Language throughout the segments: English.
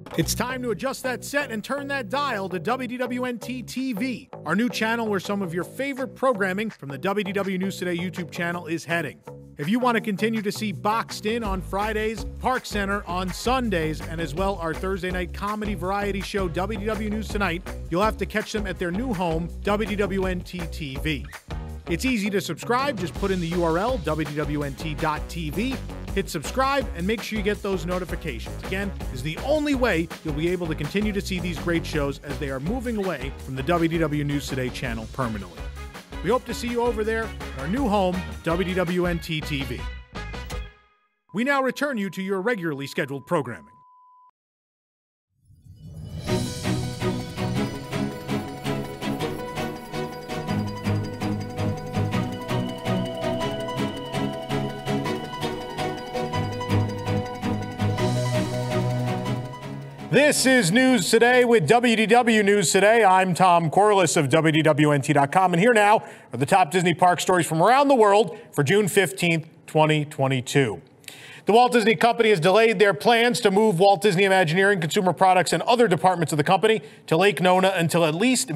It's time to adjust that set and turn that dial to WDWNT TV, our new channel where some of your favorite programming from the WDW News Today YouTube channel is heading. If you want to continue to see Boxed In on Fridays, Park Center on Sundays, and as well our Thursday night comedy variety show WDW News Tonight, you'll have to catch them at their new home, WDWNT TV. It's easy to subscribe. Just put in the URL, WDWNT.tv, hit subscribe, and make sure you get those notifications. Again, is the only way you'll be able to continue to see these great shows as they are moving away from the WDW News Today channel permanently. We hope to see you over there at our new home, WDWNT TV. We now return you to your regularly scheduled programming. This is News Today with WDW News Today. I'm Tom Corliss of WDWNT.com, and here now are the top Disney park stories from around the world for June 15th, 2022. The Walt Disney Company has delayed their plans to move Walt Disney Imagineering, consumer products, and other departments of the company to Lake Nona until at least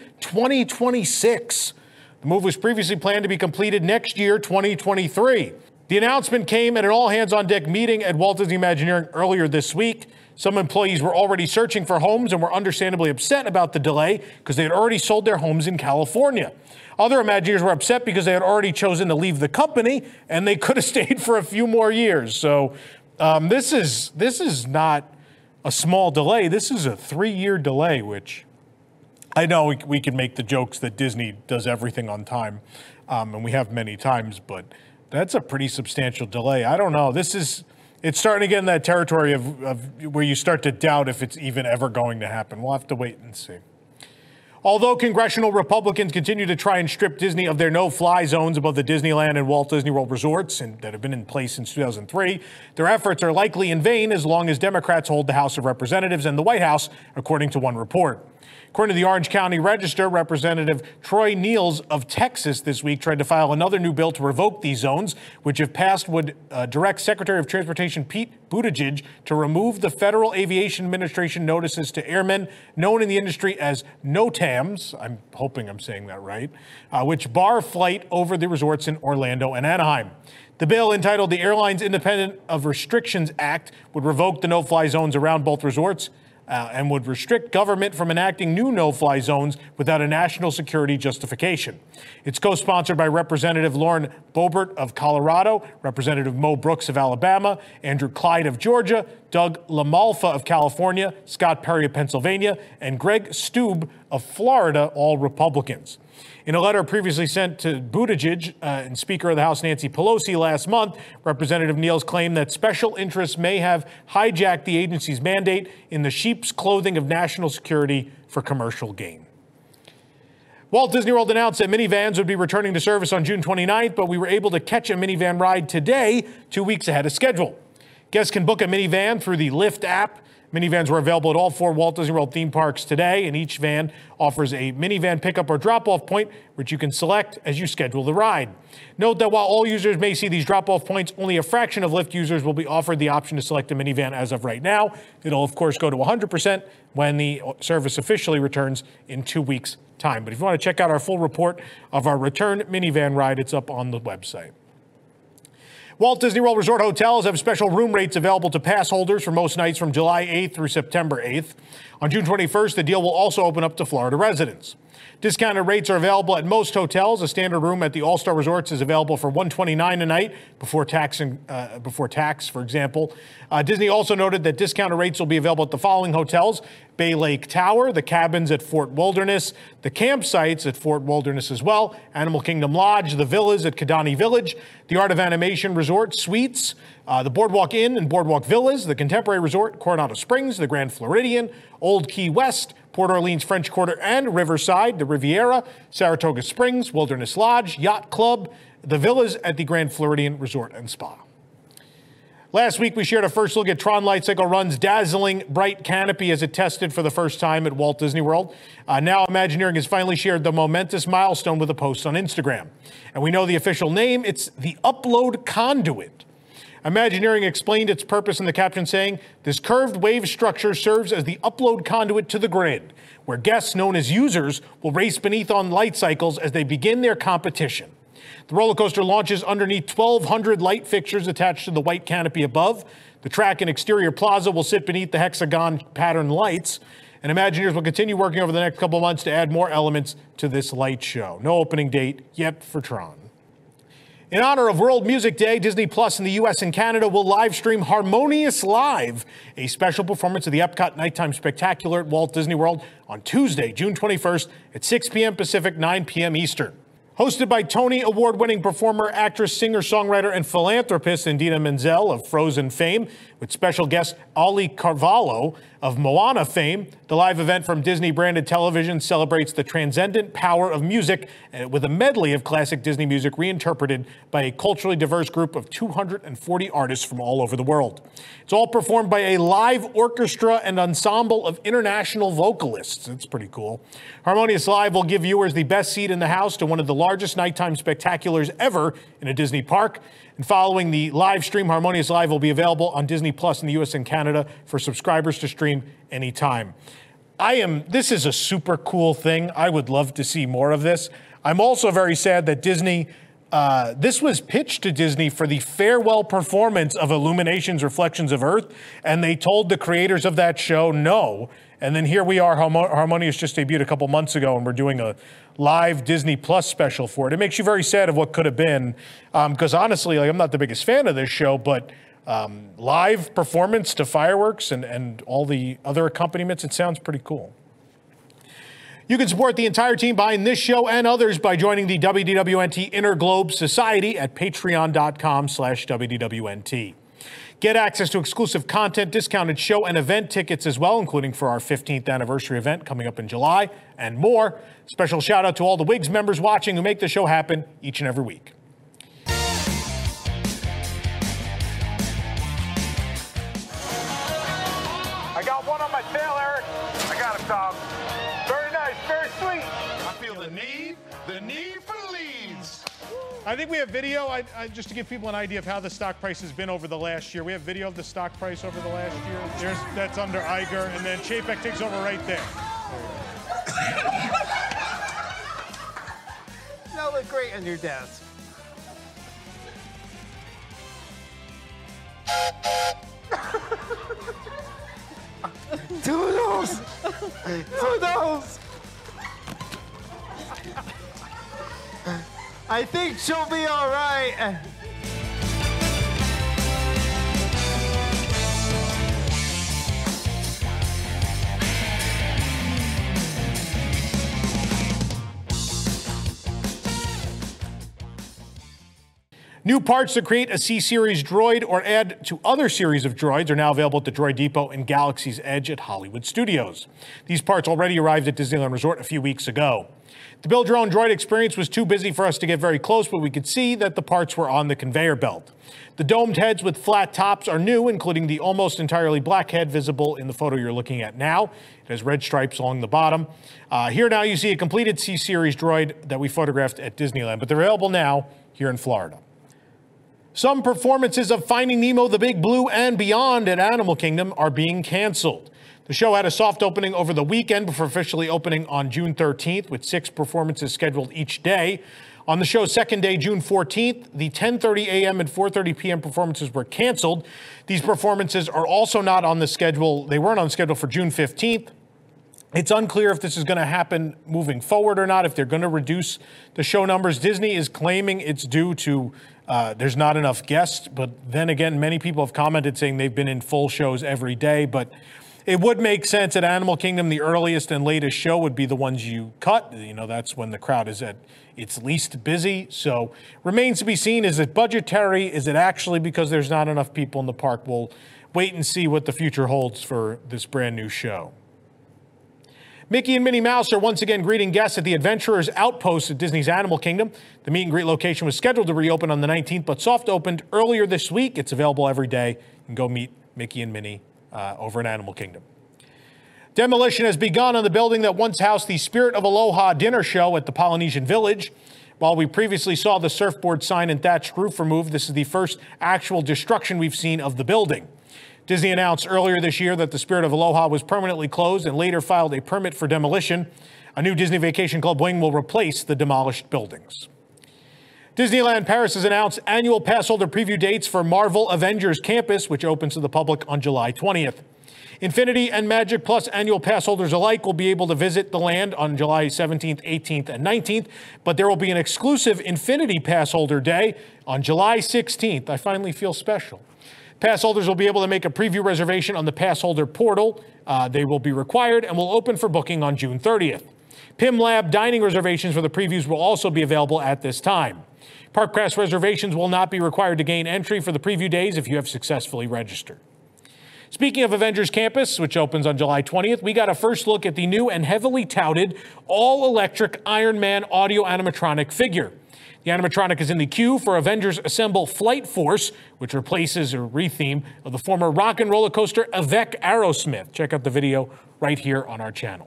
mid-2026. The move was previously planned to be completed next year, 2023. The announcement came at an all-hands-on-deck meeting at Walt Disney Imagineering earlier this week. Some employees were already searching for homes and were understandably upset about the delay because they had already sold their homes in California. Other Imagineers were upset because they had already chosen to leave the company and they could have stayed for a few more years. So this is not a small delay. This is a 3-year delay, which I know we can make the jokes that Disney does everything on time, and we have many times, but that's a pretty substantial delay. I don't know. It's starting to get in that territory of where you start to doubt if it's even ever going to happen. We'll have to wait and see. Although congressional Republicans continue to try and strip Disney of their no-fly zones above the Disneyland and Walt Disney World resorts that have been in place since 2003, their efforts are likely in vain as long as Democrats hold the House of Representatives and the White House, according to one report. According to the Orange County Register, Representative Troy Niels of Texas this week tried to file another new bill to revoke these zones, which if passed would direct Secretary of Transportation Pete Buttigieg to remove the Federal Aviation Administration notices to airmen known in the industry as NOTAMs, I'm hoping I'm saying that right, which bar flight over the resorts in Orlando and Anaheim. The bill, entitled the Airlines Independent of Restrictions Act, would revoke the no-fly zones around both resorts and would restrict government from enacting new no-fly zones without a national security justification. It's co-sponsored by Representative Lauren Boebert of Colorado, Representative Mo Brooks of Alabama, Andrew Clyde of Georgia, Doug LaMalfa of California, Scott Perry of Pennsylvania, and Greg Stube of Florida, all Republicans. In a letter previously sent to Buttigieg and Speaker of the House Nancy Pelosi last month, Representative Niels claimed that special interests may have hijacked the agency's mandate in the sheep's clothing of national security for commercial gain. Walt Disney World announced that minivans would be returning to service on June 29th, but we were able to catch a minivan ride today, 2 weeks ahead of schedule. Guests can book a minivan through the Lyft app. Minivans were available at all 4 Walt Disney World theme parks today, and each van offers a minivan pickup or drop-off point, which you can select as you schedule the ride. Note that while all users may see these drop-off points, only a fraction of Lyft users will be offered the option to select a minivan as of right now. It'll, of course, go to 100% when the service officially returns in 2 weeks' time. But if you want to check out our full report of our return minivan ride, it's up on the website. Walt Disney World Resort hotels have special room rates available to pass holders for most nights from July 8th through September 8th. On June 21st, the deal will also open up to Florida residents. Discounted rates are available at most hotels. A standard room at the All-Star Resorts is available for $129 a night before tax, for example. Disney also noted that discounted rates will be available at the following hotels: Bay Lake Tower, the cabins at Fort Wilderness, the campsites at Fort Wilderness as well, Animal Kingdom Lodge, the villas at Kidani Village, the Art of Animation Resort Suites, the Boardwalk Inn and Boardwalk Villas, the Contemporary Resort, Coronado Springs, the Grand Floridian, Old Key West, Port Orleans French Quarter and Riverside, the Riviera, Saratoga Springs, Wilderness Lodge, Yacht Club, the villas at the Grand Floridian Resort and Spa. Last week, we shared a first look at Tron Light Cycle Run's dazzling bright canopy as it tested for the first time at Walt Disney World. Now Imagineering has finally shared the momentous milestone with a post on Instagram. And we know the official name, it's the Upload Conduit. Imagineering explained its purpose in the caption, saying, "This curved wave structure serves as the upload conduit to the grid, where guests known as users will race beneath on light cycles as they begin their competition." The roller coaster launches underneath 1,200 light fixtures attached to the white canopy above. The track and exterior plaza will sit beneath the hexagon pattern lights, and Imagineers will continue working over the next couple months to add more elements to this light show. No opening date yet for Tron. In honor of World Music Day, Disney Plus in the U.S. and Canada will live stream Harmonious Live, a special performance of the Epcot Nighttime Spectacular at Walt Disney World on Tuesday, June 21st at 6 p.m. Pacific, 9 p.m. Eastern. Hosted by Tony Award-winning performer, actress, singer-songwriter, and philanthropist Idina Menzel of Frozen fame, with special guest Ali Carvalho of Moana fame, the live event from Disney-branded television celebrates the transcendent power of music with a medley of classic Disney music reinterpreted by a culturally diverse group of 240 artists from all over the world. It's all performed by a live orchestra and ensemble of international vocalists. It's pretty cool. Harmonious Live will give viewers the best seat in the house to one of the largest nighttime spectaculars ever in a Disney park. And following the live stream, Harmonious Live will be available on Disney Plus in the U.S. and Canada for subscribers to stream anytime. This is a super cool thing. I would love to see more of this. I'm also very sad that Disney, this was pitched to Disney for the farewell performance of Illuminations Reflections of Earth, and they told the creators of that show no. And then here we are, Harmonious just debuted a couple months ago, and we're doing a live Disney Plus special for it. It makes you very sad of what could have been, because honestly, I'm not the biggest fan of this show, but live performance to fireworks and all the other accompaniments, it sounds pretty cool. You can support the entire team behind this show and others by joining the WDWNT Inner Globe Society at patreon.com/WDWNT. Get access to exclusive content, discounted show and event tickets as well, including for our 15th anniversary event coming up in July, and more. Special shout out to all the WIGS members watching who make the show happen each and every week. I got one on my tail, Eric. I got it, Tom. Very nice, very sweet. I feel the need for leads. I think we have video, just to give people an idea of how the stock price has been over the last year. We have video of the stock price over the last year. That's under Iger, and then Chapek takes over right there. That looked great on your desk. Toodles! Toodles! I think she'll be all right. New parts to create a C-Series droid or add to other series of droids are now available at the Droid Depot and Galaxy's Edge at Hollywood Studios. These parts already arrived at Disneyland Resort a few weeks ago. The build your own droid experience was too busy for us to get very close, but we could see that the parts were on the conveyor belt. The domed heads with flat tops are new, including the almost entirely black head visible in the photo you're looking at now. It has red stripes along the bottom. Here now you see a completed C-Series droid that we photographed at Disneyland, but they're available now here in Florida. Some performances of Finding Nemo, The Big Blue, and Beyond at Animal Kingdom are being canceled. The show had a soft opening over the weekend before officially opening on June 13th, with 6 performances scheduled each day. On the show's second day, June 14th, the 10:30 a.m. and 4:30 p.m. performances were canceled. These performances are also not on the schedule. They weren't on the schedule for June 15th. It's unclear if this is going to happen moving forward or not, if they're going to reduce the show numbers. Disney is claiming it's due to there's not enough guests, but then again, many people have commented saying they've been in full shows every day, but it would make sense at Animal Kingdom, the earliest and latest show would be the ones you cut. You know, that's when the crowd is at its least busy. So remains to be seen. Is it budgetary? Is it actually because there's not enough people in the park? We'll wait and see what the future holds for this brand new show. Mickey and Minnie Mouse are once again greeting guests at the Adventurers Outpost at Disney's Animal Kingdom. The meet and greet location was scheduled to reopen on the 19th, but soft opened earlier this week. It's available every day. You can go meet Mickey and Minnie over in Animal Kingdom. Demolition has begun on the building that once housed the Spirit of Aloha dinner show at the Polynesian Village. While we previously saw the surfboard sign and thatched roof removed, this is the first actual destruction we've seen of the building. Disney announced earlier this year that the Spirit of Aloha was permanently closed and later filed a permit for demolition. A new Disney Vacation Club wing will replace the demolished buildings. Disneyland Paris has announced annual pass holder preview dates for Marvel Avengers Campus, which opens to the public on July 20th. Infinity and Magic Plus annual pass holders alike will be able to visit the land on July 17th, 18th, and 19th, but there will be an exclusive Infinity pass holder day on July 16th. I finally feel special. Pass holders will be able to make a preview reservation on the pass holder portal. They will be required and will open for booking on June 30th. PIM Lab dining reservations for the previews will also be available at this time. Park Pass reservations will not be required to gain entry for the preview days if you have successfully registered. Speaking of Avengers Campus, which opens on July 20th, we got a first look at the new and heavily touted all-electric Iron Man audio animatronic figure. The animatronic is in the queue for Avengers Assemble Flight Force, which replaces or retheme of the former rock and roller coaster Avec Aerosmith. Check out the video right here on our channel.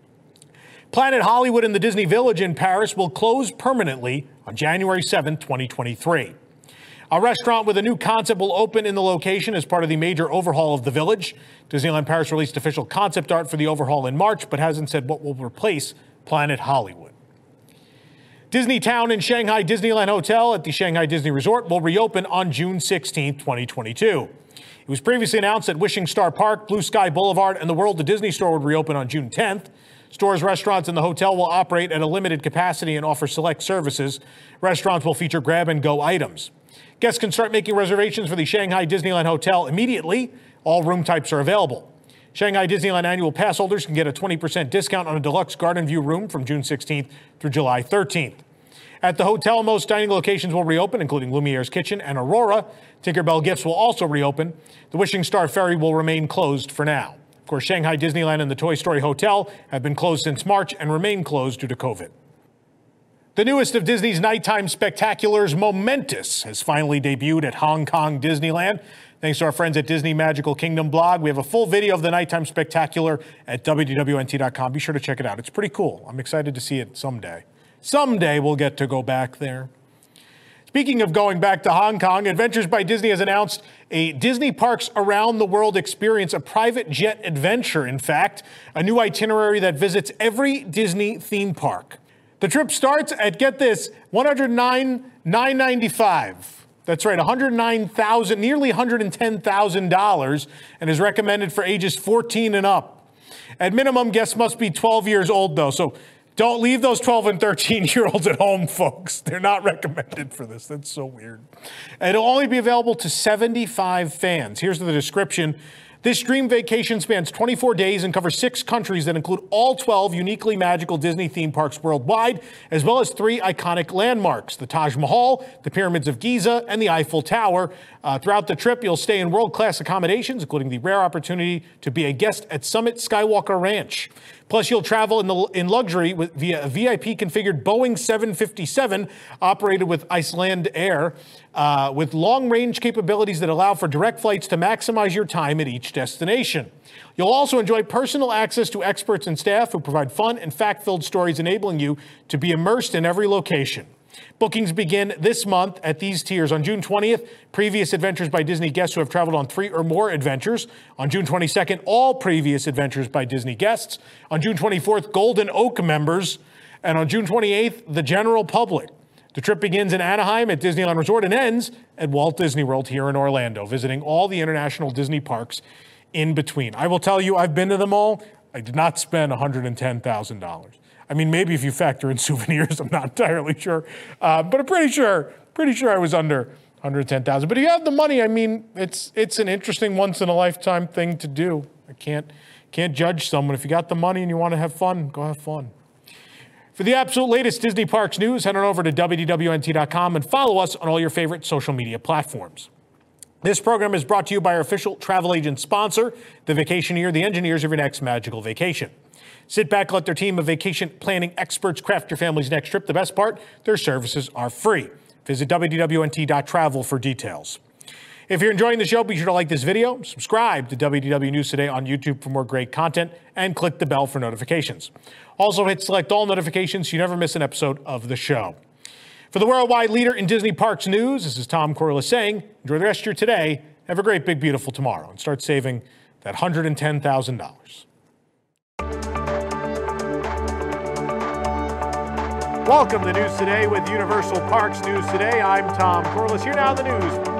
Planet Hollywood in the Disney Village in Paris will close permanently on January 7, 2023. A restaurant with a new concept will open in the location as part of the major overhaul of the village. Disneyland Paris released official concept art for the overhaul in March, but hasn't said what will replace Planet Hollywood. Disney Town and Shanghai Disneyland Hotel at the Shanghai Disney Resort will reopen on June 16, 2022. It was previously announced that Wishing Star Park, Blue Sky Boulevard, and the World of Disney store would reopen on June 10th. Stores, restaurants, and the hotel will operate at a limited capacity and offer select services. Restaurants will feature grab-and-go items. Guests can start making reservations for the Shanghai Disneyland Hotel immediately. All room types are available. Shanghai Disneyland annual pass holders can get a 20% discount on a deluxe garden view room from June 16th through July 13th. At the hotel, most dining locations will reopen, including Lumiere's Kitchen and Aurora. Tinkerbell Gifts will also reopen. The Wishing Star Ferry will remain closed for now. Of course, Shanghai Disneyland and the Toy Story Hotel have been closed since March and remain closed due to COVID. The newest of Disney's nighttime spectaculars, Momentous, has finally debuted at Hong Kong Disneyland. Thanks to our friends at Disney Magical Kingdom blog. We have a full video of the nighttime spectacular at WDWNT.com. Be sure to check it out. It's pretty cool. I'm excited to see it someday. Someday we'll get to go back there. Speaking of going back to Hong Kong, Adventures by Disney has announced a Disney Parks Around the World experience, a private jet adventure, in fact, a new itinerary that visits every Disney theme park. The trip starts at, get this, $109,995. That's right, $109,000, nearly $110,000, and is recommended for ages 14 and up. At minimum, guests must be 12 years old, though, so don't leave those 12 and 13-year-olds at home, folks. They're not recommended for this. That's so weird. It'll only be available to 75 fans. Here's the description. This dream vacation spans 24 days and covers 6 countries that include all 12 uniquely magical Disney theme parks worldwide, as well as 3 iconic landmarks, the Taj Mahal, the Pyramids of Giza, and the Eiffel Tower. Throughout the trip, you'll stay in world-class accommodations, including the rare opportunity to be a guest at Summit Skywalker Ranch. Plus, you'll travel in luxury via a VIP-configured Boeing 757 operated with Icelandair, with long-range capabilities that allow for direct flights to maximize your time at each destination. You'll also enjoy personal access to experts and staff who provide fun and fact-filled stories, enabling you to be immersed in every location. Bookings begin this month at these tiers. On June 20th, previous Adventures by Disney guests who have traveled on 3 or more adventures. On June 22nd, all previous Adventures by Disney guests. On June 24th, Golden Oak members. And on June 28th, the general public. The trip begins in Anaheim at Disneyland Resort and ends at Walt Disney World here in Orlando, visiting all the international Disney parks in between. I will tell you, I've been to them all. I did not spend $110,000. I mean, maybe if you factor in souvenirs, I'm not entirely sure. But I'm pretty sure I was under $110,000. But if you have the money, I mean, it's an interesting once-in-a-lifetime thing to do. I can't judge someone. If you got the money and you want to have fun, go have fun. For the absolute latest Disney Parks news, head on over to WDWNT.com and follow us on all your favorite social media platforms. This program is brought to you by our official travel agent sponsor, The Vacationeer, the engineers of your next magical vacation. Sit back, let their team of vacation planning experts craft your family's next trip. The best part, their services are free. Visit WDWNT.travel for details. If you're enjoying the show, be sure to like this video, subscribe to WDW News Today on YouTube for more great content, and click the bell for notifications. Also, hit select all notifications so you never miss an episode of the show. For the worldwide leader in Disney Parks news, this is Tom Corliss saying, enjoy the rest of your today. Have a great, big, beautiful tomorrow and start saving that $110,000. Welcome to News Today with Universal Parks News Today. I'm Tom Corliss. Here now the news.